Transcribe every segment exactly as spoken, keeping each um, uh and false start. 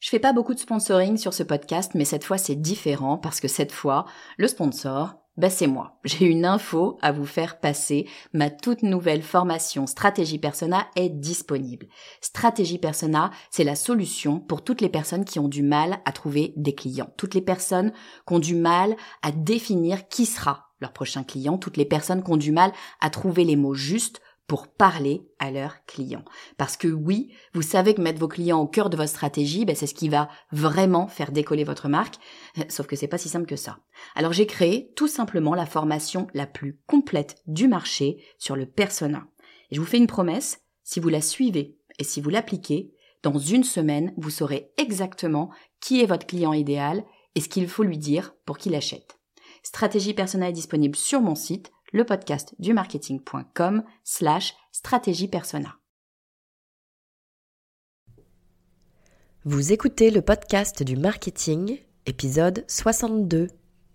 Je fais pas beaucoup de sponsoring sur ce podcast, mais cette fois c'est différent parce que cette fois, le sponsor, bah c'est moi. J'ai une info à vous faire passer. Ma toute nouvelle formation Stratégie Persona est disponible. Stratégie Persona, c'est la solution pour toutes les personnes qui ont du mal à trouver des clients. Toutes les personnes qui ont du mal à définir qui sera leur prochain client. Toutes les personnes qui ont du mal à trouver les mots justes pour parler à leurs clients. Parce que oui, vous savez que mettre vos clients au cœur de votre stratégie, ben c'est ce qui va vraiment faire décoller votre marque, sauf que c'est pas si simple que ça. Alors j'ai créé tout simplement la formation la plus complète du marché sur le persona. Et je vous fais une promesse, si vous la suivez et si vous l'appliquez, dans une semaine, vous saurez exactement qui est votre client idéal et ce qu'il faut lui dire pour qu'il achète. Stratégie Persona est disponible sur mon site, le podcast du marketing.com slash stratégie persona. Vous écoutez le podcast du marketing, épisode soixante-deux.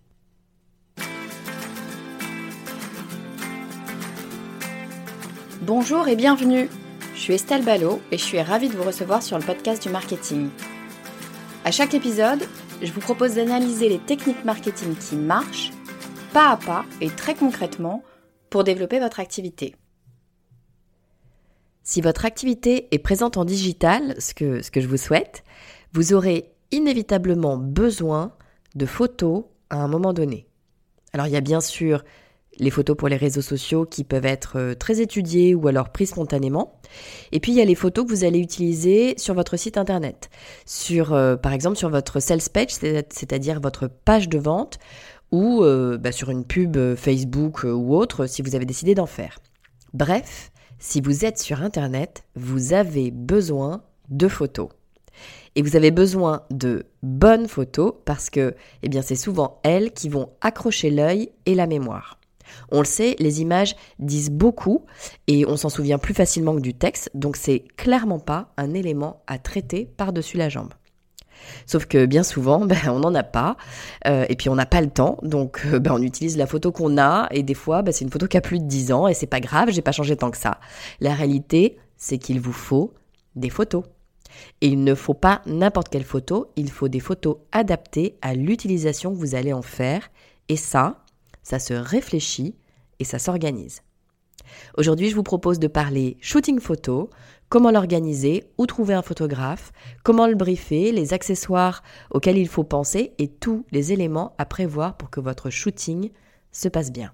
Bonjour et bienvenue. Je suis Estelle Ballot et je suis ravie de vous recevoir sur le podcast du marketing. À chaque épisode, je vous propose d'analyser les techniques marketing qui marchent, pas à pas et très concrètement, pour développer votre activité. Si votre activité est présente en digital, ce que, ce que je vous souhaite, vous aurez inévitablement besoin de photos à un moment donné. Alors il y a bien sûr les photos pour les réseaux sociaux qui peuvent être très étudiées ou alors prises spontanément. Et puis il y a les photos que vous allez utiliser sur votre site internet, sur, euh, par exemple sur votre sales page, c'est-à-dire votre page de vente, ou euh, bah, sur une pub Facebook euh, ou autre si vous avez décidé d'en faire. Bref, si vous êtes sur Internet, vous avez besoin de photos. Et vous avez besoin de bonnes photos parce que eh bien, c'est souvent elles qui vont accrocher l'œil et la mémoire. On le sait, les images disent beaucoup et on s'en souvient plus facilement que du texte, donc c'est clairement pas un élément à traiter par-dessus la jambe. Sauf que bien souvent, ben, on n'en a pas, euh, et puis on n'a pas le temps, donc euh, ben, on utilise la photo qu'on a, et des fois, ben, c'est une photo qui a plus de dix ans, et c'est pas grave, j'ai pas changé tant que ça. La réalité, c'est qu'il vous faut des photos. Et il ne faut pas n'importe quelle photo, il faut des photos adaptées à l'utilisation que vous allez en faire, et ça, ça se réfléchit et ça s'organise. Aujourd'hui, je vous propose de parler shooting photo, comment l'organiser, où trouver un photographe, comment le briefer, les accessoires auxquels il faut penser et tous les éléments à prévoir pour que votre shooting se passe bien.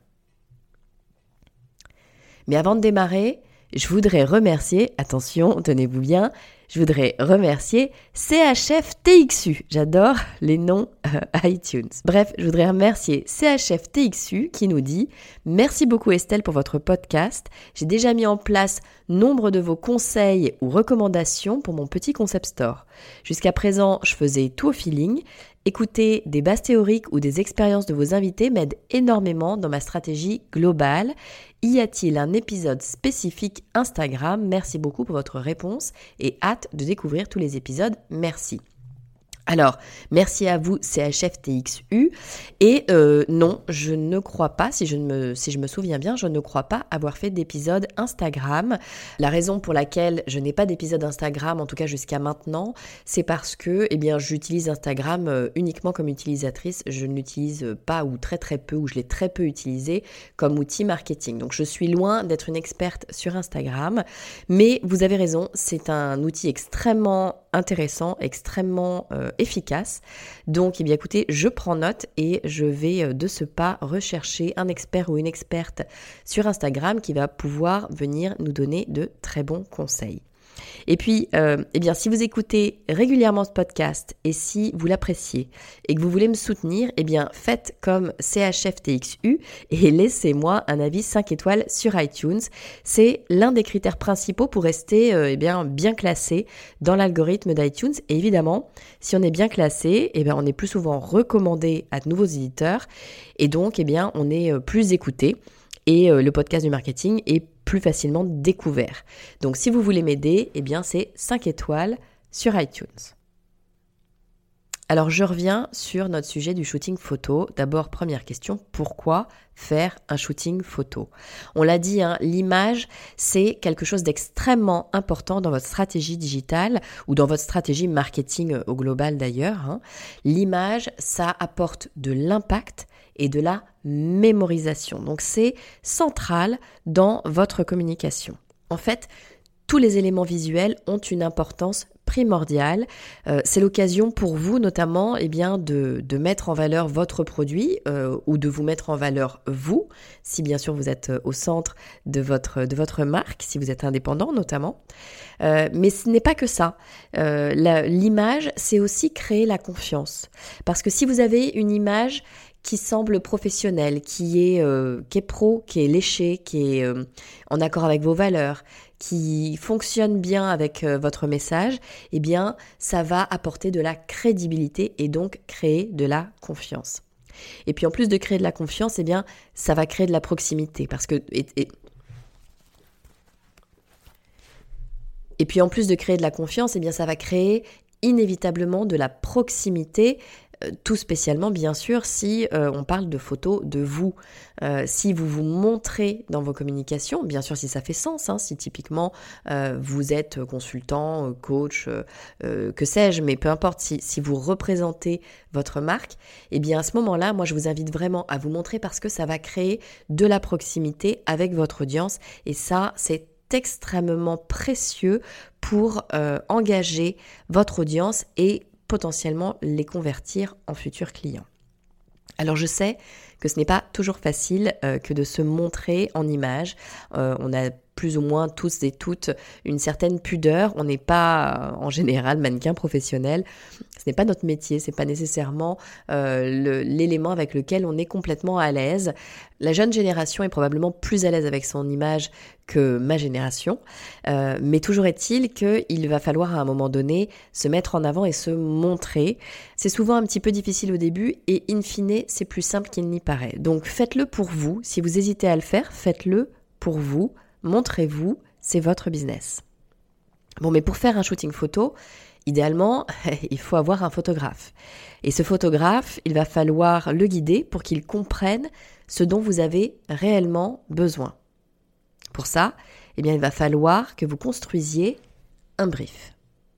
Mais avant de démarrer, je voudrais remercier, attention, tenez-vous bien, je voudrais remercier C H F T X U. J'adore les noms euh, iTunes. Bref, je voudrais remercier C H F T X U qui nous dit « Merci beaucoup Estelle pour votre podcast. J'ai déjà mis en place nombre de vos conseils ou recommandations pour mon petit concept store. Jusqu'à présent, je faisais tout au feeling. Écouter des bases théoriques ou des expériences de vos invités m'aide énormément dans ma stratégie globale. Y a-t-il un épisode spécifique Instagram ? Merci beaucoup pour votre réponse et hâte de découvrir tous les épisodes. Merci. » Alors, merci à vous C H F T X U et euh, non, je ne crois pas, si je, ne me, si je me souviens bien, je ne crois pas avoir fait d'épisode Instagram. La raison pour laquelle je n'ai pas d'épisode Instagram, en tout cas jusqu'à maintenant, c'est parce que eh bien, j'utilise Instagram euh, uniquement comme utilisatrice, je ne l'utilise pas ou très très peu, ou je l'ai très peu utilisé comme outil marketing. Donc je suis loin d'être une experte sur Instagram, mais vous avez raison, c'est un outil extrêmement intéressant, extrêmement euh, efficace. Donc, eh bien, écoutez, je prends note et je vais euh, de ce pas rechercher un expert ou une experte sur Instagram qui va pouvoir venir nous donner de très bons conseils. Et puis, euh, eh bien, si vous écoutez régulièrement ce podcast et si vous l'appréciez et que vous voulez me soutenir, eh bien, faites comme C H F T X U et laissez-moi un avis cinq étoiles sur iTunes. C'est l'un des critères principaux pour rester euh, eh bien, bien classé dans l'algorithme d'iTunes. Et évidemment, si on est bien classé, eh bien, on est plus souvent recommandé à de nouveaux éditeurs et donc, eh bien, on est euh, plus écouté. Et euh, le podcast du marketing est plus facilement découvert. Donc si vous voulez m'aider, eh bien c'est cinq étoiles sur iTunes. Alors je reviens sur notre sujet du shooting photo. D'abord, première question, pourquoi faire un shooting photo ? On l'a dit, hein, l'image, c'est quelque chose d'extrêmement important dans votre stratégie digitale ou dans votre stratégie marketing au global d'ailleurs. Hein. L'image, ça apporte de l'impact et de la mémorisation. Donc c'est central dans votre communication. En fait, tous les éléments visuels ont une importance primordiale. Euh, c'est l'occasion pour vous notamment eh bien, de, de mettre en valeur votre produit euh, ou de vous mettre en valeur vous, si bien sûr vous êtes au centre de votre, de votre marque, si vous êtes indépendant notamment. Euh, mais ce n'est pas que ça. Euh, la, l'image, c'est aussi créer la confiance. Parce que si vous avez une image qui semble professionnelle, qui est, euh, qui est pro, qui est léchée, qui est euh, en accord avec vos valeurs, qui fonctionne bien avec euh, votre message, eh bien, ça va apporter de la crédibilité et donc créer de la confiance. Et puis en plus de créer de la confiance, eh bien, ça va créer de la proximité parce que et, et, et puis en plus de créer de la confiance, eh bien, ça va créer inévitablement de la proximité. Tout spécialement, bien sûr, si euh, on parle de photos de vous. Euh, si vous vous montrez dans vos communications, bien sûr, si ça fait sens, hein, si typiquement euh, vous êtes consultant, coach, euh, euh, que sais-je, mais peu importe, si, si vous représentez votre marque, eh bien à ce moment-là, moi je vous invite vraiment à vous montrer parce que ça va créer de la proximité avec votre audience et ça, c'est extrêmement précieux pour euh, engager votre audience et potentiellement les convertir en futurs clients. Alors je sais que ce n'est pas toujours facile euh, que de se montrer en image. Euh, on a plus ou moins tous et toutes une certaine pudeur. On n'est pas euh, en général mannequin professionnel. Ce n'est pas notre métier, ce n'est pas nécessairement euh, le, l'élément avec lequel on est complètement à l'aise. La jeune génération est probablement plus à l'aise avec son image que ma génération, euh, mais toujours est-il qu'il va falloir à un moment donné se mettre en avant et se montrer. C'est souvent un petit peu difficile au début et in fine, c'est plus simple qu'il n'y paraît. Donc faites-le pour vous. Si vous hésitez à le faire, faites-le pour vous. Montrez-vous, c'est votre business. Bon, mais pour faire un shooting photo, idéalement, il faut avoir un photographe. Et ce photographe, il va falloir le guider pour qu'il comprenne ce dont vous avez réellement besoin. Pour ça, eh bien, il va falloir que vous construisiez un brief.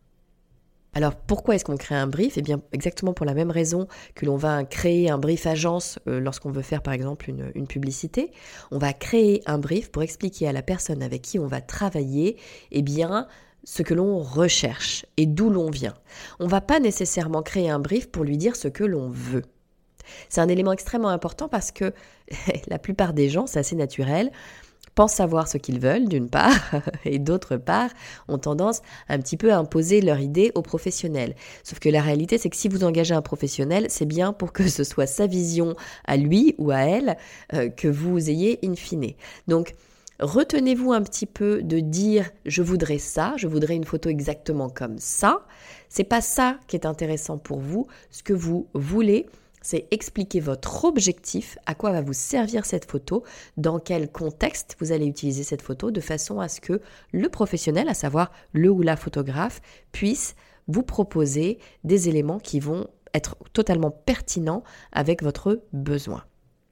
Alors, pourquoi est-ce qu'on crée un brief ? Eh bien, exactement pour la même raison que l'on va créer un brief agence euh, lorsqu'on veut faire, par exemple, une, une publicité. On va créer un brief pour expliquer à la personne avec qui on va travailler, eh bien, ce que l'on recherche et d'où l'on vient. On ne va pas nécessairement créer un brief pour lui dire ce que l'on veut. C'est un élément extrêmement important parce que la plupart des gens, c'est assez naturel, pensent savoir ce qu'ils veulent d'une part et d'autre part ont tendance un petit peu à imposer leur idée aux professionnels. Sauf que la réalité c'est que si vous engagez un professionnel, c'est bien pour que ce soit sa vision à lui ou à elle euh, que vous ayez in fine. Donc retenez-vous un petit peu de dire je voudrais ça, je voudrais une photo exactement comme ça. C'est pas ça qui est intéressant pour vous. Ce que vous voulez, c'est expliquer votre objectif, à quoi va vous servir cette photo, dans quel contexte vous allez utiliser cette photo, de façon à ce que le professionnel, à savoir le ou la photographe, puisse vous proposer des éléments qui vont être totalement pertinents avec votre besoin.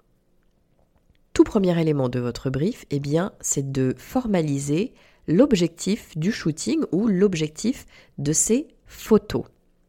Tout premier élément de votre brief, eh bien, c'est de formaliser l'objectif du shooting ou l'objectif de ces photos.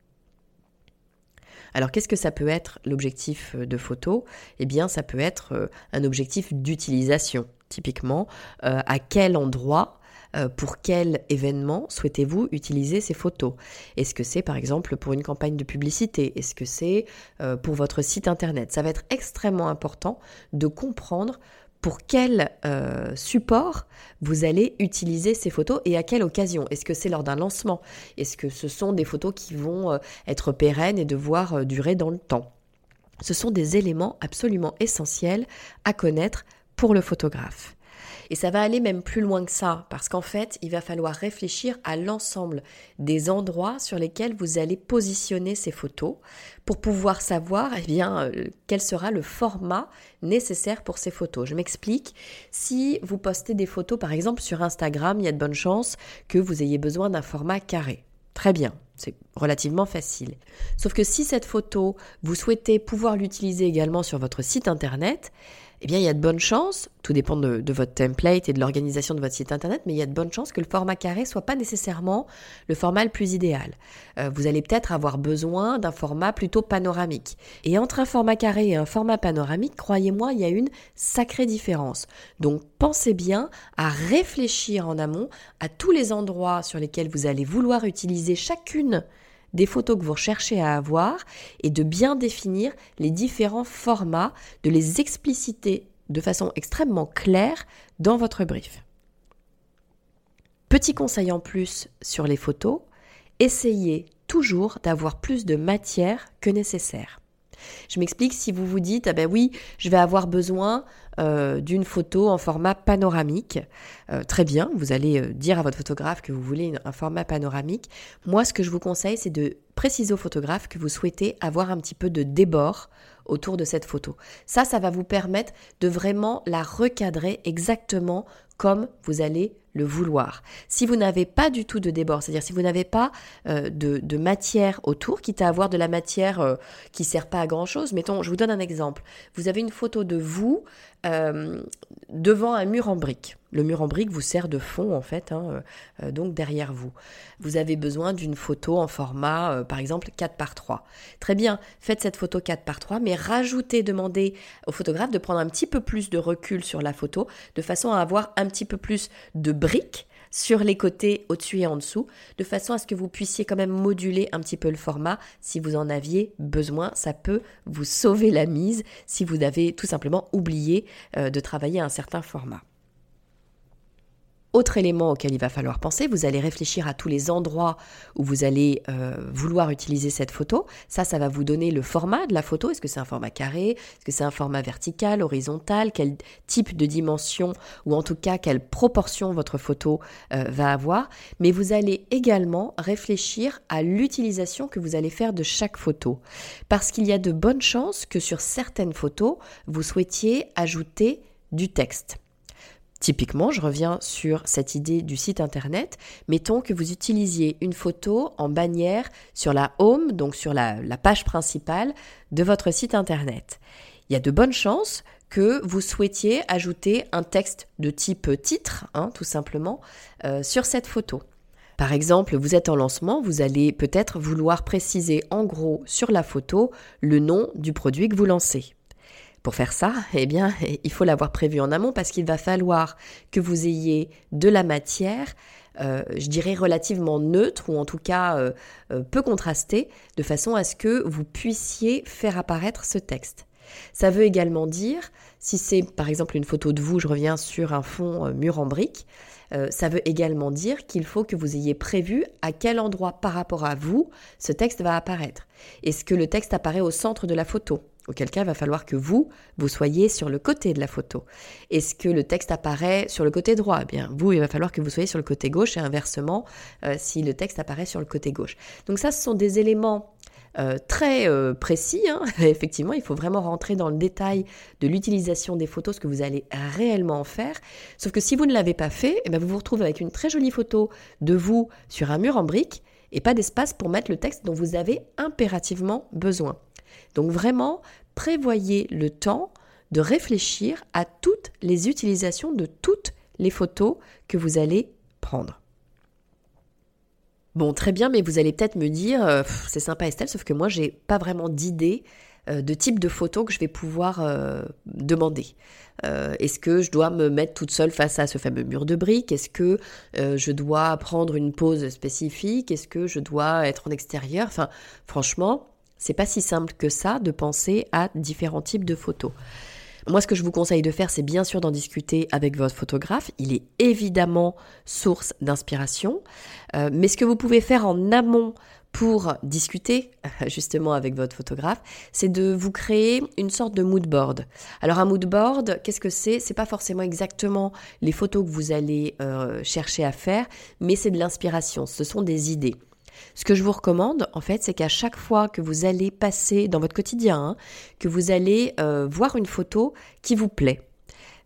Alors, qu'est-ce que ça peut être l'objectif de photo ? Eh bien, ça peut être un objectif d'utilisation. Typiquement, euh, à quel endroit, euh, pour quel événement souhaitez-vous utiliser ces photos ? Est-ce que c'est, par exemple, pour une campagne de publicité ? Est-ce que c'est euh, pour votre site internet ? Ça va être extrêmement important de comprendre pour quel euh, support vous allez utiliser ces photos et à quelle occasion. Est-ce que c'est lors d'un lancement ? Est-ce que ce sont des photos qui vont euh, être pérennes et devoir euh, durer dans le temps ? Ce sont des éléments absolument essentiels à connaître pour le photographe. Et ça va aller même plus loin que ça, parce qu'en fait, il va falloir réfléchir à l'ensemble des endroits sur lesquels vous allez positionner ces photos pour pouvoir savoir eh bien, euh, quel sera le format nécessaire pour ces photos. Je m'explique. Si vous postez des photos, par exemple, sur Instagram, il y a de bonnes chances que vous ayez besoin d'un format carré. Très bien. C'est relativement facile. Sauf que si cette photo, vous souhaitez pouvoir l'utiliser également sur votre site internet, eh bien, il y a de bonnes chances, tout dépend de, de votre template et de l'organisation de votre site internet, mais il y a de bonnes chances que le format carré soit pas nécessairement le format le plus idéal. Euh, vous allez peut-être avoir besoin d'un format plutôt panoramique. Et entre un format carré et un format panoramique, croyez-moi, il y a une sacrée différence. Donc, pensez bien à réfléchir en amont à tous les endroits sur lesquels vous allez vouloir utiliser chacune des photos que vous recherchez à avoir et de bien définir les différents formats, de les expliciter de façon extrêmement claire dans votre brief. Petit conseil en plus sur les photos, essayez toujours d'avoir plus de matière que nécessaire. Je m'explique, si vous vous dites « Ah ben oui, je vais avoir besoin euh, d'une photo en format panoramique euh, », très bien, vous allez euh, dire à votre photographe que vous voulez une, un format panoramique. Moi, ce que je vous conseille, c'est de préciser au photographe que vous souhaitez avoir un petit peu de débord autour de cette photo. Ça, ça va vous permettre de vraiment la recadrer exactement comme vous allez le vouloir. Si vous n'avez pas du tout de débord, c'est-à-dire si vous n'avez pas euh, de, de matière autour, quitte à avoir de la matière euh, qui ne sert pas à grand-chose, mettons, je vous donne un exemple. Vous avez une photo de vous euh, devant un mur en briques. Le mur en briques vous sert de fond, en fait, hein, euh, donc derrière vous. Vous avez besoin d'une photo en format, euh, par exemple, quatre par trois. Très bien, faites cette photo quatre par trois, mais rajoutez, demandez au photographe de prendre un petit peu plus de recul sur la photo, de façon à avoir un petit peu plus de briques sur les côtés, au-dessus et en dessous, de façon à ce que vous puissiez quand même moduler un petit peu le format si vous en aviez besoin. Ça peut vous sauver la mise si vous avez tout simplement oublié euh, de travailler à un certain format. Autre élément auquel il va falloir penser, vous allez réfléchir à tous les endroits où vous allez euh, vouloir utiliser cette photo. Ça, ça va vous donner le format de la photo. Est-ce que c'est un format carré? Est-ce que c'est un format vertical, horizontal? Quel type de dimension ou en tout cas quelle proportion votre photo euh, va avoir? Mais vous allez également réfléchir à l'utilisation que vous allez faire de chaque photo. Parce qu'il y a de bonnes chances que sur certaines photos, vous souhaitiez ajouter du texte. Typiquement, je reviens sur cette idée du site internet. Mettons que vous utilisiez une photo en bannière sur la home, donc sur la, la page principale de votre site internet. Il y a de bonnes chances que vous souhaitiez ajouter un texte de type titre, hein, tout simplement, euh, sur cette photo. Par exemple, vous êtes en lancement, vous allez peut-être vouloir préciser en gros sur la photo le nom du produit que vous lancez. Pour faire ça, eh bien, il faut l'avoir prévu en amont parce qu'il va falloir que vous ayez de la matière, euh, je dirais relativement neutre ou en tout cas euh, euh, peu contrastée, de façon à ce que vous puissiez faire apparaître ce texte. Ça veut également dire, si c'est par exemple une photo de vous, je reviens sur un fond euh, mur en briques, euh, ça veut également dire qu'il faut que vous ayez prévu à quel endroit par rapport à vous ce texte va apparaître. Est-ce que le texte apparaît au centre de la photo ? Auquel cas, il va falloir que vous, vous soyez sur le côté de la photo. Est-ce que le texte apparaît sur le côté droit ? Eh bien, vous, il va falloir que vous soyez sur le côté gauche et inversement, euh, si le texte apparaît sur le côté gauche. Donc ça, ce sont des éléments euh, très euh, précis. Hein. Effectivement, il faut vraiment rentrer dans le détail de l'utilisation des photos, ce que vous allez réellement en faire. Sauf que si vous ne l'avez pas fait, eh bien, vous vous retrouvez avec une très jolie photo de vous sur un mur en briques et pas d'espace pour mettre le texte dont vous avez impérativement besoin. Donc vraiment, prévoyez le temps de réfléchir à toutes les utilisations de toutes les photos que vous allez prendre. Bon, très bien, mais vous allez peut-être me dire, euh, c'est sympa Estelle, sauf que moi, j'ai pas vraiment d'idée euh, de type de photo que je vais pouvoir euh, demander. Euh, est-ce que je dois me mettre toute seule face à ce fameux mur de briques ? Est-ce que euh, je dois prendre une pose spécifique ? Est-ce que je dois être en extérieur ? Enfin, franchement, c'est pas si simple que ça de penser à différents types de photos. Moi, ce que je vous conseille de faire, c'est bien sûr d'en discuter avec votre photographe. Il est évidemment source d'inspiration. Euh, mais ce que vous pouvez faire en amont pour discuter justement avec votre photographe, c'est de vous créer une sorte de mood board. Alors un mood board, qu'est-ce que c'est ? C'est pas forcément exactement les photos que vous allez euh, chercher à faire, mais c'est de l'inspiration. Ce sont des idées. Ce que je vous recommande, en fait, c'est qu'à chaque fois que vous allez passer dans votre quotidien, hein, que vous allez euh, voir une photo qui vous plaît,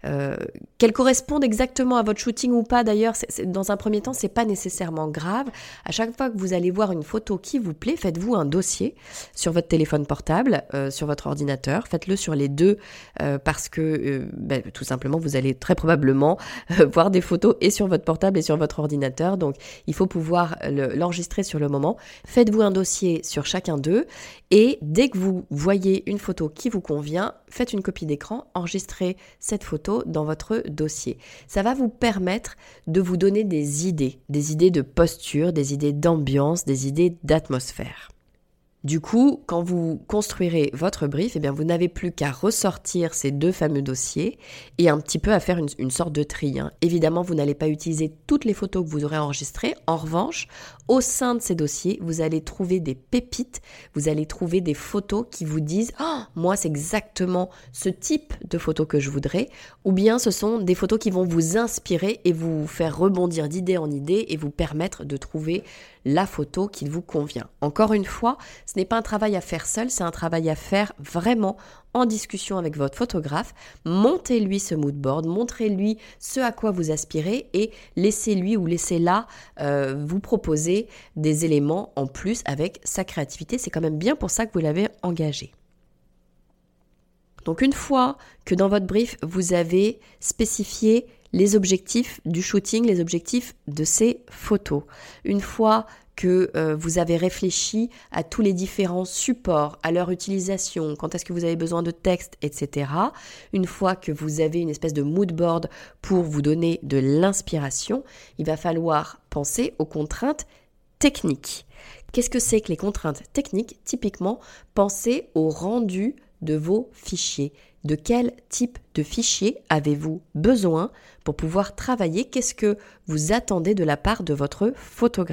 euh, qu'elles correspondent exactement à votre shooting ou pas d'ailleurs, c'est, c'est, dans un premier temps, c'est pas nécessairement grave. À chaque fois que vous allez voir une photo qui vous plaît, faites-vous un dossier sur votre téléphone portable, euh, sur votre ordinateur, faites-le sur les deux euh, parce que euh, ben, tout simplement vous allez très probablement euh, voir des photos et sur votre portable et sur votre ordinateur, donc il faut pouvoir le, l'enregistrer sur le moment. Faites-vous un dossier sur chacun d'eux et dès que vous voyez une photo qui vous convient, faites une copie d'écran, enregistrez cette photo dans votre dossier. Ça va vous permettre de vous donner des idées, des idées de posture, des idées d'ambiance, des idées d'atmosphère. Du coup, quand vous construirez votre brief, eh bien, vous n'avez plus qu'à ressortir ces deux fameux dossiers et un petit peu à faire une, une sorte de tri. Hein. Évidemment, vous n'allez pas utiliser toutes les photos que vous aurez enregistrées. En revanche, au sein de ces dossiers, vous allez trouver des pépites, vous allez trouver des photos qui vous disent oh, « moi, c'est exactement ce type de photos que je voudrais » ou bien ce sont des photos qui vont vous inspirer et vous faire rebondir d'idée en idée et vous permettre de trouver la photo qui vous convient. Encore une fois, ce n'est pas un travail à faire seul, c'est un travail à faire vraiment en discussion avec votre photographe. Montez-lui ce mood board, montrez-lui ce à quoi vous aspirez et laissez-lui ou laissez-la euh, vous proposer des éléments en plus avec sa créativité. C'est quand même bien pour ça que vous l'avez engagé. Donc une fois que dans votre brief, vous avez spécifié les objectifs du shooting, les objectifs de ces photos, une fois que euh, vous avez réfléchi à tous les différents supports, à leur utilisation, quand est-ce que vous avez besoin de texte, et cetera. Une fois que vous avez une espèce de mood board pour vous donner de l'inspiration, il va falloir penser aux contraintes techniques. Qu'est-ce que c'est que les contraintes techniques ? Typiquement, pensez au rendu de vos fichiers. De quel type de fichier avez-vous besoin pour pouvoir travailler ? Qu'est-ce que vous attendez de la part de votre photographe ?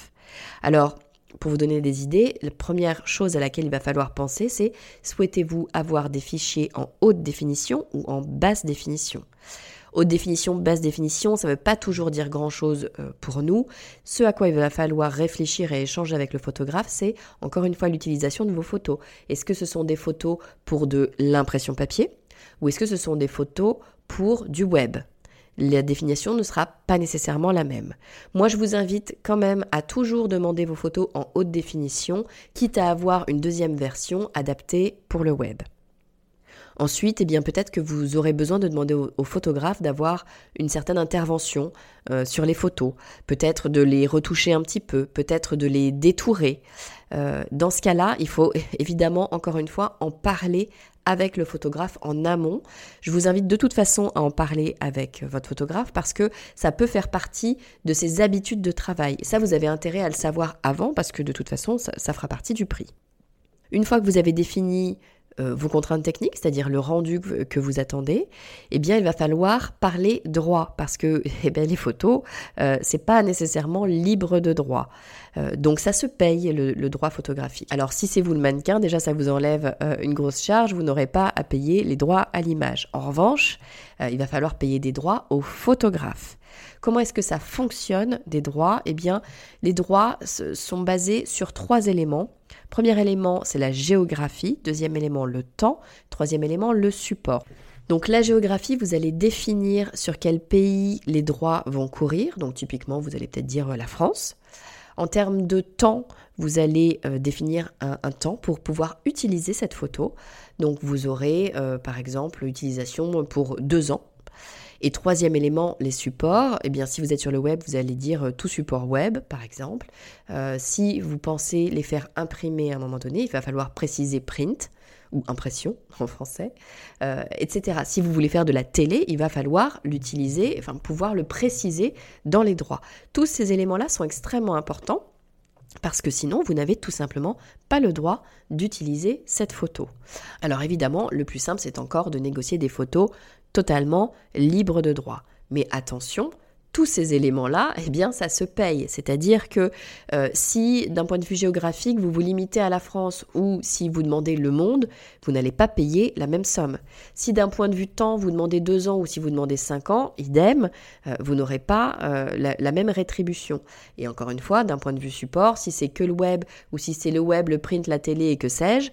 Alors, pour vous donner des idées, la première chose à laquelle il va falloir penser, c'est souhaitez-vous avoir des fichiers en haute définition ou en basse définition ? Haute définition, basse définition, ça ne veut pas toujours dire grand-chose pour nous. Ce à quoi il va falloir réfléchir et échanger avec le photographe, c'est encore une fois l'utilisation de vos photos. Est-ce que ce sont des photos pour de l'impression papier ou est-ce que ce sont des photos pour du web ? La définition ne sera pas nécessairement la même. Moi, je vous invite quand même à toujours demander vos photos en haute définition, quitte à avoir une deuxième version adaptée pour le web. Ensuite, eh bien, peut-être que vous aurez besoin de demander au, au photographe d'avoir une certaine intervention euh, sur les photos, peut-être de les retoucher un petit peu, peut-être de les détourer. Euh, dans ce cas-là, il faut évidemment, encore une fois, en parler avec le photographe en amont. Je vous invite de toute façon à en parler avec votre photographe parce que ça peut faire partie de ses habitudes de travail. Ça, vous avez intérêt à le savoir avant parce que de toute façon, ça, ça fera partie du prix. Une fois que vous avez défini Euh, vos contraintes techniques, c'est-à-dire le rendu que, que vous attendez, eh bien, il va falloir parler droit parce que eh bien, les photos, euh, c'est pas nécessairement libre de droit. Euh, donc, ça se paye, le, le droit photographique. Alors, si c'est vous le mannequin, déjà, ça vous enlève euh, une grosse charge, vous n'aurez pas à payer les droits à l'image. En revanche, euh, il va falloir payer des droits au photographe. Comment est-ce que ça fonctionne, des droits ? Eh bien, les droits sont basés sur trois éléments. Premier élément, c'est la géographie. Deuxième élément, le temps. Troisième élément, le support. Donc la géographie, vous allez définir sur quel pays les droits vont courir. Donc typiquement, vous allez peut-être dire la France. En termes de temps, vous allez euh, définir un, un temps pour pouvoir utiliser cette photo. Donc vous aurez euh, par exemple l'utilisation pour deux ans. Et troisième élément, les supports. Eh bien, si vous êtes sur le web, vous allez dire euh, tout support web, par exemple. Euh, si vous pensez les faire imprimer à un moment donné, il va falloir préciser print ou impression en français, euh, et cetera. Si vous voulez faire de la télé, il va falloir l'utiliser, enfin pouvoir le préciser dans les droits. Tous ces éléments-là sont extrêmement importants parce que sinon, vous n'avez tout simplement pas le droit d'utiliser cette photo. Alors évidemment, le plus simple, c'est encore de négocier des photos totalement libres de droit. Mais attention, tous ces éléments-là, eh bien, ça se paye. C'est-à-dire que euh, si, d'un point de vue géographique, vous vous limitez à la France ou si vous demandez le monde, vous n'allez pas payer la même somme. Si, d'un point de vue temps, vous demandez deux ans ou si vous demandez cinq ans, idem, euh, vous n'aurez pas euh, la, la même rétribution. Et encore une fois, d'un point de vue support, si c'est que le web ou si c'est le web, le print, la télé et que sais-je,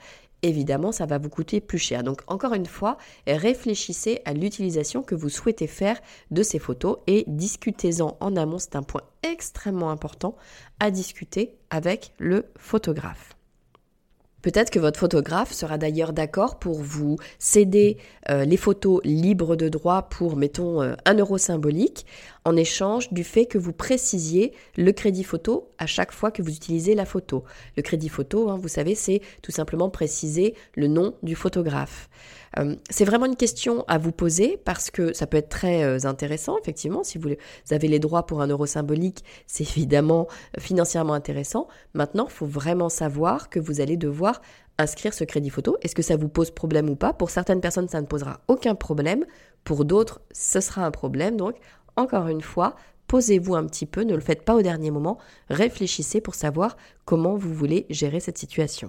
évidemment, ça va vous coûter plus cher. Donc, encore une fois, réfléchissez à l'utilisation que vous souhaitez faire de ces photos et discutez-en en amont. C'est un point extrêmement important à discuter avec le photographe. Peut-être que votre photographe sera d'ailleurs d'accord pour vous céder euh, les photos libres de droit pour, mettons, euh, un euro symbolique en échange du fait que vous précisiez le crédit photo à chaque fois que vous utilisez la photo. Le crédit photo, hein, vous savez, c'est tout simplement préciser le nom du photographe. Euh, c'est vraiment une question à vous poser parce que ça peut être très euh, intéressant, effectivement. Si vous, vous avez les droits pour un euro symbolique, c'est évidemment euh, financièrement intéressant. Maintenant, il faut vraiment savoir que vous allez devoir inscrire ce crédit photo. Est-ce que ça vous pose problème ou pas ? Pour certaines personnes, ça ne posera aucun problème. Pour d'autres, ce sera un problème. Donc, encore une fois, posez-vous un petit peu, ne le faites pas au dernier moment. Réfléchissez pour savoir comment vous voulez gérer cette situation.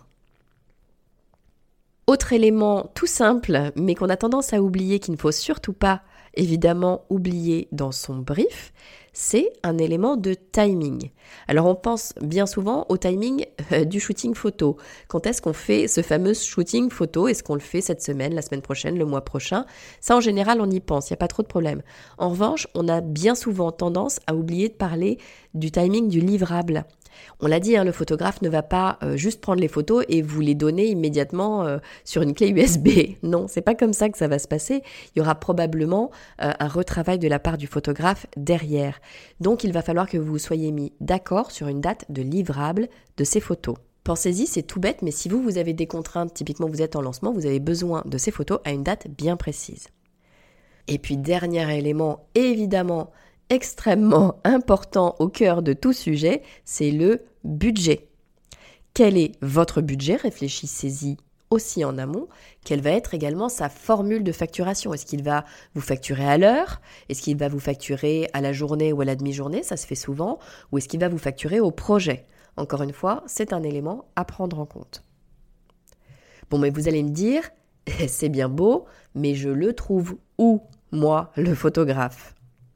Autre élément tout simple, mais qu'on a tendance à oublier, qu'il ne faut surtout pas, évidemment, oublier dans son brief, c'est un élément de timing. Alors, on pense bien souvent au timing euh, du shooting photo. Quand est-ce qu'on fait ce fameux shooting photo ? Est-ce qu'on le fait cette semaine, la semaine prochaine, le mois prochain ? Ça, en général, on y pense, il n'y a pas trop de problème. En revanche, on a bien souvent tendance à oublier de parler du timing du livrable. On l'a dit, hein, le photographe ne va pas euh, juste prendre les photos et vous les donner immédiatement euh, sur une clé U S B. Non, c'est pas comme ça que ça va se passer. Il y aura probablement euh, un retravail de la part du photographe derrière. Donc, il va falloir que vous soyez mis d'accord sur une date de livrable de ces photos. Pensez-y, c'est tout bête, mais si vous, vous avez des contraintes, typiquement vous êtes en lancement, vous avez besoin de ces photos à une date bien précise. Et puis, dernier élément, évidemment, extrêmement important au cœur de tout sujet, c'est le budget. Quel est votre budget ? Réfléchissez-y aussi en amont. Quelle va être également sa formule de facturation ? Est-ce qu'il va vous facturer à l'heure ? Est-ce qu'il va vous facturer à la journée ou à la demi-journée ? Ça se fait souvent. Ou est-ce qu'il va vous facturer au projet ? Encore une fois, c'est un élément à prendre en compte. Bon, mais vous allez me dire, c'est bien beau, mais je le trouve où, moi, le photographe ?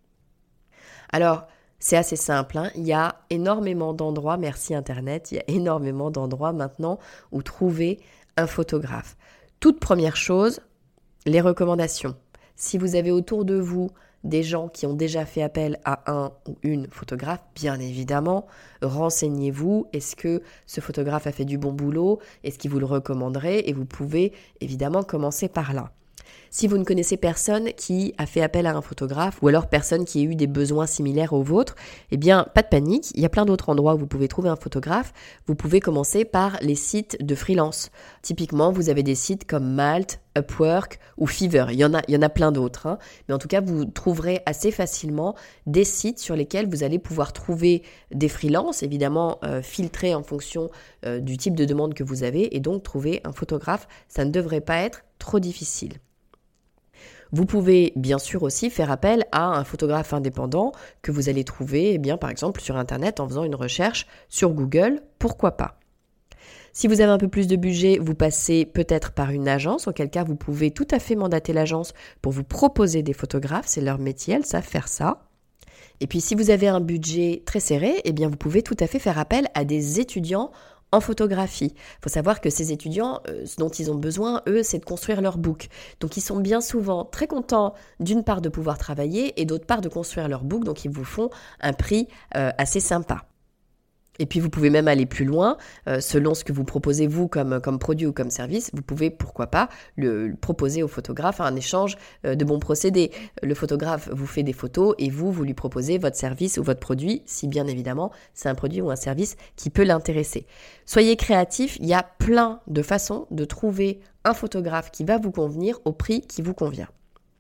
Alors, c'est assez simple, hein. Il y a énormément d'endroits, merci Internet, il y a énormément d'endroits maintenant où trouver un photographe. Toute première chose, les recommandations. Si vous avez autour de vous des gens qui ont déjà fait appel à un ou une photographe, bien évidemment, renseignez-vous. Est-ce que ce photographe a fait du bon boulot ? Est-ce qu'il vous le recommanderait ? Et vous pouvez évidemment commencer par là. Si vous ne connaissez personne qui a fait appel à un photographe ou alors personne qui a eu des besoins similaires aux vôtres, eh bien, pas de panique. Il y a plein d'autres endroits où vous pouvez trouver un photographe. Vous pouvez commencer par les sites de freelance. Typiquement, vous avez des sites comme Malt, Upwork ou Fiverr. Il y en a, il y en a plein d'autres, hein. Mais en tout cas, vous trouverez assez facilement des sites sur lesquels vous allez pouvoir trouver des freelances, évidemment euh, filtrés en fonction euh, du type de demande que vous avez et donc trouver un photographe. Ça ne devrait pas être trop difficile. Vous pouvez bien sûr aussi faire appel à un photographe indépendant que vous allez trouver, eh bien, par exemple sur Internet en faisant une recherche sur Google, pourquoi pas. Si vous avez un peu plus de budget, vous passez peut-être par une agence, auquel cas vous pouvez tout à fait mandater l'agence pour vous proposer des photographes, c'est leur métier, elles savent faire ça. Et puis si vous avez un budget très serré, eh bien vous pouvez tout à fait faire appel à des étudiants en photographie. Il faut savoir que ces étudiants, euh, ce dont ils ont besoin, eux, c'est de construire leur book. Donc, ils sont bien souvent très contents, d'une part, de pouvoir travailler et d'autre part, de construire leur book. Donc, ils vous font un prix euh, assez sympa. Et puis, vous pouvez même aller plus loin, euh, selon ce que vous proposez, vous, comme, comme produit ou comme service. Vous pouvez, pourquoi pas, le, le proposer au photographe un échange euh, de bons procédés. Le photographe vous fait des photos et vous, vous lui proposez votre service ou votre produit, si bien évidemment, c'est un produit ou un service qui peut l'intéresser. Soyez créatifs, il y a plein de façons de trouver un photographe qui va vous convenir au prix qui vous convient.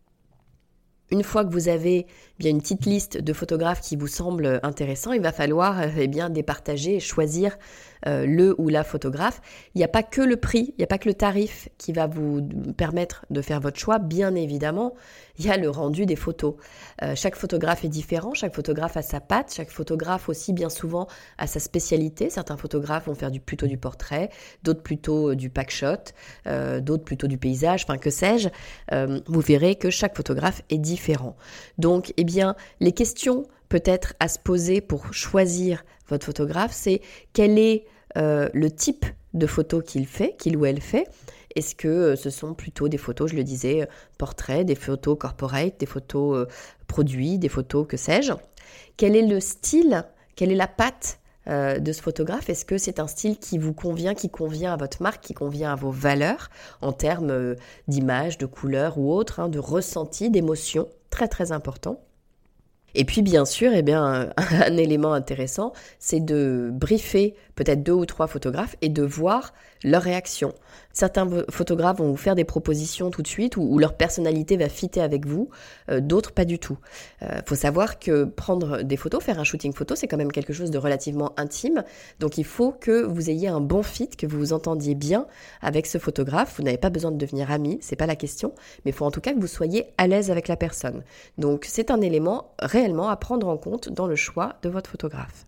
Une fois que vous avez bien une petite liste de photographes qui vous semblent intéressants, il va falloir eh bien départager et choisir euh, le ou la photographe. Il n'y a pas que le prix, il n'y a pas que le tarif qui va vous permettre de faire votre choix. Bien évidemment, il y a le rendu des photos. Euh, chaque photographe est différent, chaque photographe a sa patte, chaque photographe aussi bien souvent a sa spécialité. Certains photographes vont faire du, plutôt du portrait, d'autres plutôt du packshot, euh, d'autres plutôt du paysage, enfin que sais-je. Euh, vous verrez que chaque photographe est différent. Donc, eh bien, les questions peut-être à se poser pour choisir votre photographe, c'est quel est euh, le type de photos qu'il fait, qu'il ou elle fait. Est-ce que ce sont plutôt des photos, je le disais, portraits, des photos corporate, des photos euh, produits, des photos que sais-je? Quel est le style? Quelle est la patte euh, de ce photographe? Est-ce que c'est un style qui vous convient, qui convient à votre marque, qui convient à vos valeurs en termes euh, d'image, de couleur ou autre, hein, de ressenti, d'émotion? Très très important. Et puis bien sûr, eh bien, un, un élément intéressant, c'est de briefer peut-être deux ou trois photographes et de voir leur réaction. Certains photographes vont vous faire des propositions tout de suite où, où leur personnalité va fitter avec vous, euh, d'autres pas du tout. Il euh, faut savoir que prendre des photos, faire un shooting photo, c'est quand même quelque chose de relativement intime. Donc il faut que vous ayez un bon fit, que vous vous entendiez bien avec ce photographe. Vous n'avez pas besoin de devenir amis, c'est pas la question, mais il faut en tout cas que vous soyez à l'aise avec la personne. Donc c'est un élément réellement à prendre en compte dans le choix de votre photographe.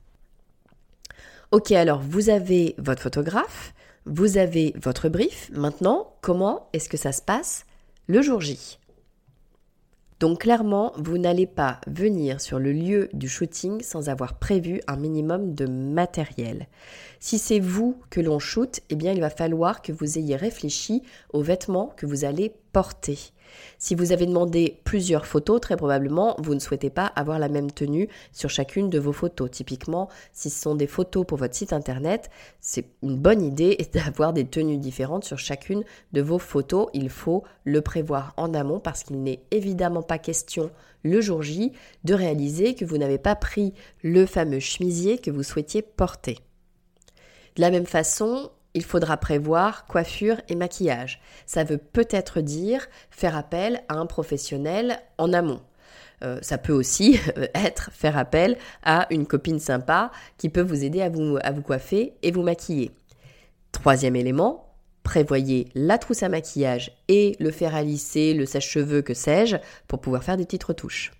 Ok, alors vous avez votre photographe, vous avez votre brief. Maintenant, comment est-ce que ça se passe le jour J? Donc clairement, vous n'allez pas venir sur le lieu du shooting sans avoir prévu un minimum de matériel. Si c'est vous que l'on shoot, eh bien il va falloir que vous ayez réfléchi aux vêtements que vous allez porter. Si vous avez demandé plusieurs photos, très probablement, vous ne souhaitez pas avoir la même tenue sur chacune de vos photos. Typiquement, si ce sont des photos pour votre site internet, c'est une bonne idée d'avoir des tenues différentes sur chacune de vos photos. Il faut le prévoir en amont parce qu'il n'est évidemment pas question le jour J de réaliser que vous n'avez pas pris le fameux chemisier que vous souhaitiez porter. De la même façon, il faudra prévoir coiffure et maquillage. Ça veut peut-être dire faire appel à un professionnel en amont. Euh, ça peut aussi être faire appel à une copine sympa qui peut vous aider à vous, à vous coiffer et vous maquiller. Troisième élément, prévoyez la trousse à maquillage et le fer à lisser, le sèche-cheveux, que sais-je, pour pouvoir faire des petites retouches.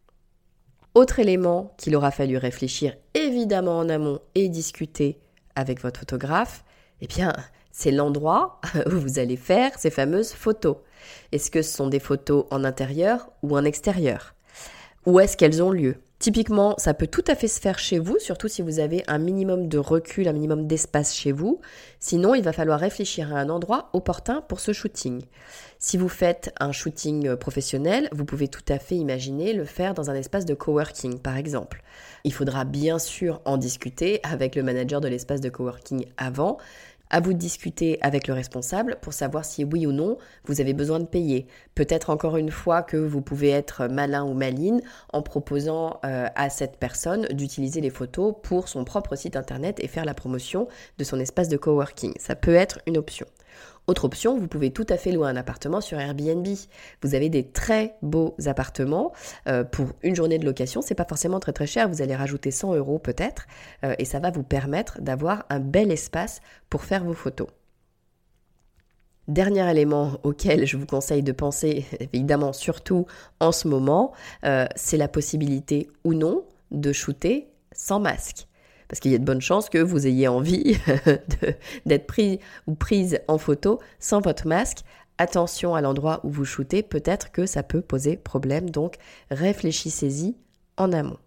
Autre élément qu'il aura fallu réfléchir évidemment en amont et discuter avec votre photographe, eh bien, c'est l'endroit où vous allez faire ces fameuses photos. Est-ce que ce sont des photos en intérieur ou en extérieur? Où est-ce qu'elles ont lieu? Typiquement, ça peut tout à fait se faire chez vous, surtout si vous avez un minimum de recul, un minimum d'espace chez vous. Sinon, il va falloir réfléchir à un endroit opportun pour ce shooting. Si vous faites un shooting professionnel, vous pouvez tout à fait imaginer le faire dans un espace de coworking, par exemple. Il faudra bien sûr en discuter avec le manager de l'espace de coworking avant. À vous de discuter avec le responsable pour savoir si oui ou non vous avez besoin de payer. Peut-être encore une fois que vous pouvez être malin ou maline en proposant euh, à cette personne d'utiliser les photos pour son propre site internet et faire la promotion de son espace de coworking. Ça peut être une option. Autre option, vous pouvez tout à fait louer un appartement sur Airbnb. Vous avez des très beaux appartements euh, pour une journée de location. C'est pas forcément très très cher. Vous allez rajouter cent euros peut-être euh, et ça va vous permettre d'avoir un bel espace pour faire vos photos. Dernier élément auquel je vous conseille de penser, évidemment surtout en ce moment, euh, c'est la possibilité ou non de shooter sans masque. Parce qu'il y a de bonnes chances que vous ayez envie de, d'être pris ou prise en photo sans votre masque. Attention à l'endroit où vous shootez, peut-être que ça peut poser problème, donc réfléchissez-y en amont.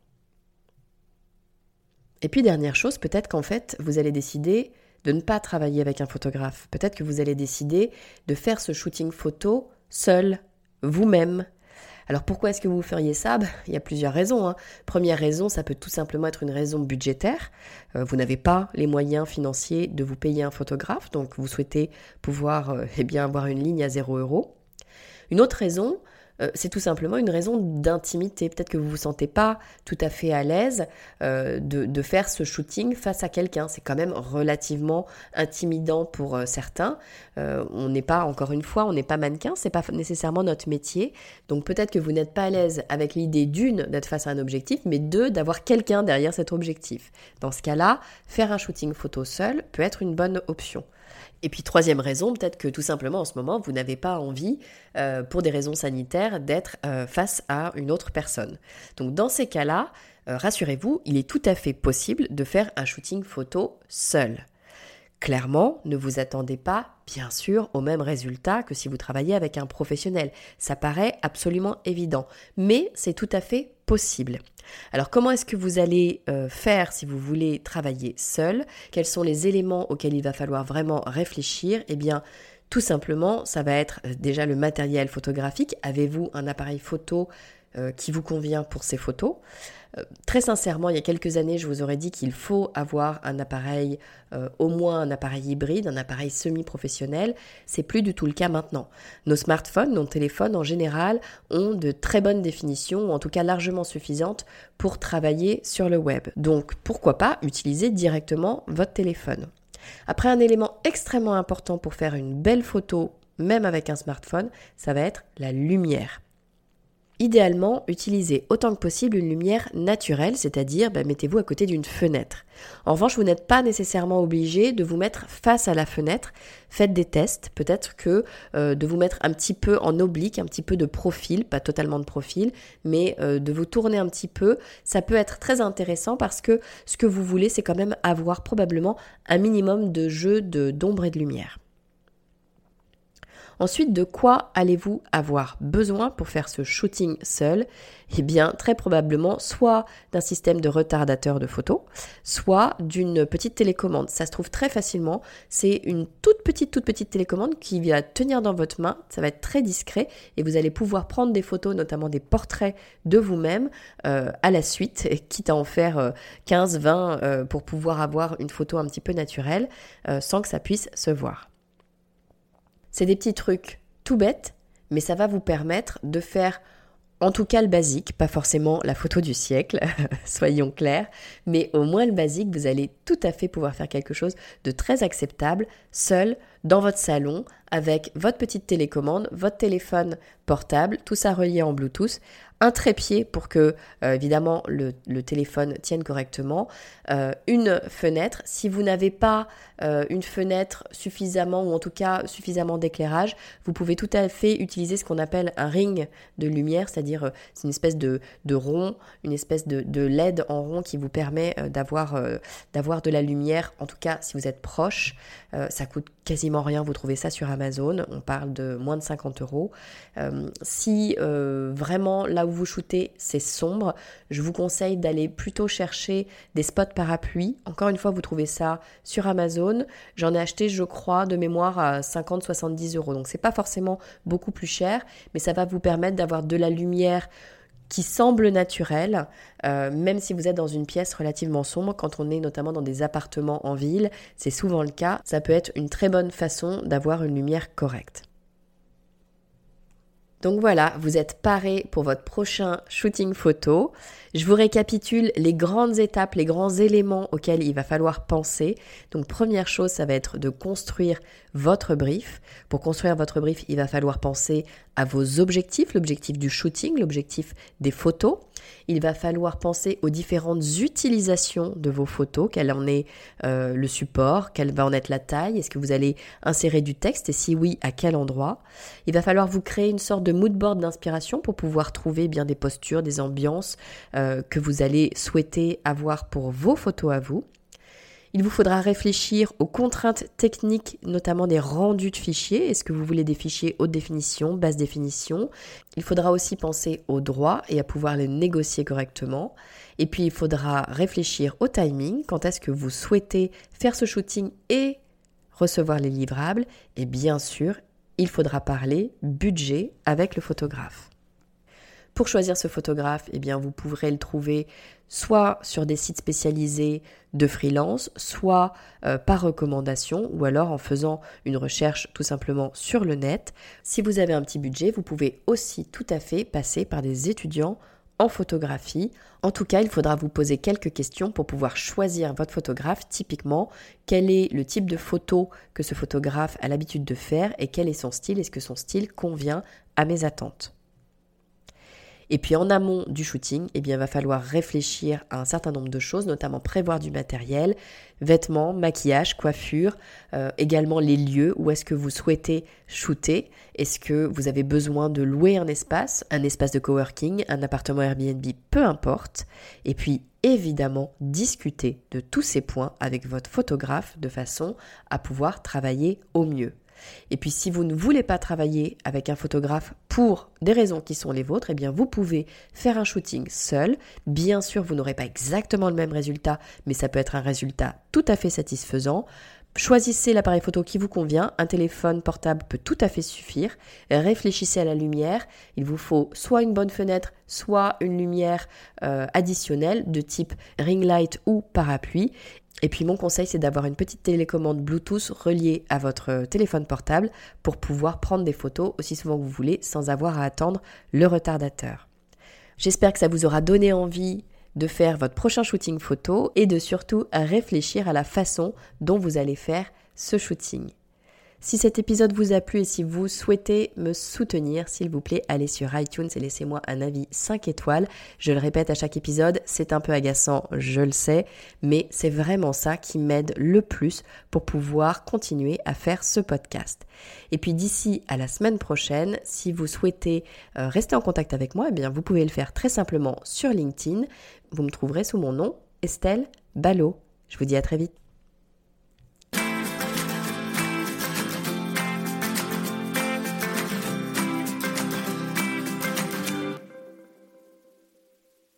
Et puis dernière chose, peut-être qu'en fait, vous allez décider de ne pas travailler avec un photographe. Peut-être que vous allez décider de faire ce shooting photo seul, vous-même. Alors pourquoi est-ce que vous feriez ça? Ben, il y a plusieurs raisons. Hein. Première raison, ça peut tout simplement être une raison budgétaire. Euh, vous n'avez pas les moyens financiers de vous payer un photographe, donc vous souhaitez pouvoir euh, eh bien, avoir une ligne à zéro euro. Une autre raison, euh, c'est tout simplement une raison d'intimité. Peut-être que vous ne vous sentez pas tout à fait à l'aise euh, de, de faire ce shooting face à quelqu'un. C'est quand même relativement intimidant pour euh, certains. Euh, on n'est pas, encore une fois, on n'est pas mannequin, c'est pas nécessairement notre métier. Donc peut-être que vous n'êtes pas à l'aise avec l'idée d'une, d'être face à un objectif, mais deux, d'avoir quelqu'un derrière cet objectif. Dans ce cas-là, faire un shooting photo seul peut être une bonne option. Et puis troisième raison, peut-être que tout simplement en ce moment, vous n'avez pas envie, euh, pour des raisons sanitaires, d'être euh, face à une autre personne. Donc dans ces cas-là, euh, rassurez-vous, il est tout à fait possible de faire un shooting photo seul. Clairement, ne vous attendez pas, bien sûr, au même résultat que si vous travaillez avec un professionnel. Ça paraît absolument évident, mais c'est tout à fait possible. Alors comment est-ce que vous allez euh, faire si vous voulez travailler seul ? Quels sont les éléments auxquels il va falloir vraiment réfléchir ? Eh bien, tout simplement, ça va être déjà le matériel photographique. Avez-vous un appareil photo euh, qui vous convient pour ces photos ? Euh, très sincèrement, il y a quelques années, je vous aurais dit qu'il faut avoir un appareil, euh, au moins un appareil hybride, un appareil semi-professionnel. C'est plus du tout le cas maintenant. Nos smartphones, nos téléphones en général, ont de très bonnes définitions, ou en tout cas largement suffisantes pour travailler sur le web. Donc, pourquoi pas utiliser directement votre téléphone ? Après, un élément extrêmement important pour faire une belle photo, même avec un smartphone, ça va être la lumière. Idéalement, utilisez autant que possible une lumière naturelle, c'est-à-dire bah, mettez-vous à côté d'une fenêtre. En revanche, vous n'êtes pas nécessairement obligé de vous mettre face à la fenêtre. Faites des tests, peut-être que euh, de vous mettre un petit peu en oblique, un petit peu de profil, pas totalement de profil, mais euh, de vous tourner un petit peu. Ça peut être très intéressant parce que ce que vous voulez, c'est quand même avoir probablement un minimum de jeu de, d'ombre et de lumière. Ensuite, de quoi allez-vous avoir besoin pour faire ce shooting seul ? Eh bien, très probablement, soit d'un système de retardateur de photos, soit d'une petite télécommande. Ça se trouve très facilement. C'est une toute petite, toute petite télécommande qui va tenir dans votre main. Ça va être très discret et vous allez pouvoir prendre des photos, notamment des portraits de vous-même euh, à la suite, quitte à en faire euh, quinze, vingt euh, pour pouvoir avoir une photo un petit peu naturelle euh, sans que ça puisse se voir. C'est des petits trucs tout bêtes, mais ça va vous permettre de faire en tout cas le basique, pas forcément la photo du siècle, soyons clairs, mais au moins le basique, vous allez tout à fait pouvoir faire quelque chose de très acceptable, seul, dans votre salon, avec votre petite télécommande, votre téléphone portable, tout ça relié en Bluetooth, un trépied pour que, euh, évidemment, le, le téléphone tienne correctement, euh, une fenêtre. Si vous n'avez pas euh, une fenêtre suffisamment, ou en tout cas suffisamment d'éclairage, vous pouvez tout à fait utiliser ce qu'on appelle un ring de lumière, c'est-à-dire euh, c'est une espèce de, de rond, une espèce de, de L E D en rond qui vous permet euh, d'avoir, euh, d'avoir de la lumière, en tout cas si vous êtes proche. Euh, ça coûte quasiment rien, vous trouvez ça sur Amazon, on parle de moins de cinquante euros. Euh, si euh, vraiment là où vous shootez c'est sombre, je vous conseille d'aller plutôt chercher des spots parapluies. Encore une fois, vous trouvez ça sur Amazon. J'en ai acheté, je crois, de mémoire à cinquante à soixante-dix euros. Donc c'est pas forcément beaucoup plus cher, mais ça va vous permettre d'avoir de la lumière qui semble naturelle, euh, même si vous êtes dans une pièce relativement sombre. Quand on est notamment dans des appartements en ville, c'est souvent le cas. Ça peut être une très bonne façon d'avoir une lumière correcte. Donc voilà, vous êtes parés pour votre prochain shooting photo. Je vous récapitule les grandes étapes, les grands éléments auxquels il va falloir penser. Donc première chose, ça va être de construire votre brief. Pour construire votre brief, il va falloir penser à vos objectifs, l'objectif du shooting, l'objectif des photos. Il va falloir penser aux différentes utilisations de vos photos, quel en est euh, le support, quelle va en être la taille, est-ce que vous allez insérer du texte et si oui, à quel endroit. Il va falloir vous créer une sorte de mood board d'inspiration pour pouvoir trouver bien des postures, des ambiances euh, que vous allez souhaiter avoir pour vos photos à vous. Il vous faudra réfléchir aux contraintes techniques, notamment des rendus de fichiers. Est-ce que vous voulez des fichiers haute définition, basse définition ? Il faudra aussi penser aux droits et à pouvoir les négocier correctement. Et puis, il faudra réfléchir au timing. Quand est-ce que vous souhaitez faire ce shooting et recevoir les livrables ? Et bien sûr, il faudra parler budget avec le photographe. Pour choisir ce photographe, eh bien, vous pourrez le trouver soit sur des sites spécialisés de freelance, soit euh, par recommandation, ou alors en faisant une recherche tout simplement sur le net. Si vous avez un petit budget, vous pouvez aussi tout à fait passer par des étudiants en photographie. En tout cas, il faudra vous poser quelques questions pour pouvoir choisir votre photographe. Typiquement, quel est le type de photo que ce photographe a l'habitude de faire et quel est son style ? Est-ce que son style convient à mes attentes ? Et puis en amont du shooting, eh bien, il va falloir réfléchir à un certain nombre de choses, notamment prévoir du matériel, vêtements, maquillage, coiffure, euh, également les lieux où est-ce que vous souhaitez shooter. Est-ce que vous avez besoin de louer un espace, un espace de coworking, un appartement Airbnb, peu importe. Et puis évidemment, discuter de tous ces points avec votre photographe de façon à pouvoir travailler au mieux. Et puis si vous ne voulez pas travailler avec un photographe pour des raisons qui sont les vôtres, eh bien vous pouvez faire un shooting seul. Bien sûr, vous n'aurez pas exactement le même résultat, mais ça peut être un résultat tout à fait satisfaisant. Choisissez l'appareil photo qui vous convient, un téléphone portable peut tout à fait suffire. Réfléchissez à la lumière, il vous faut soit une bonne fenêtre, soit une lumière euh, additionnelle de type ring light ou parapluie. Et puis mon conseil, c'est d'avoir une petite télécommande Bluetooth reliée à votre téléphone portable pour pouvoir prendre des photos aussi souvent que vous voulez sans avoir à attendre le retardateur. J'espère que ça vous aura donné envie de faire votre prochain shooting photo et de surtout réfléchir à la façon dont vous allez faire ce shooting. Si cet épisode vous a plu et si vous souhaitez me soutenir, s'il vous plaît, allez sur iTunes et laissez-moi un avis cinq étoiles. Je le répète à chaque épisode, c'est un peu agaçant, je le sais, mais c'est vraiment ça qui m'aide le plus pour pouvoir continuer à faire ce podcast. Et puis d'ici à la semaine prochaine, si vous souhaitez euh, rester en contact avec moi, eh bien vous pouvez le faire très simplement sur LinkedIn. Vous me trouverez sous mon nom, Estelle Ballot. Je vous dis à très vite.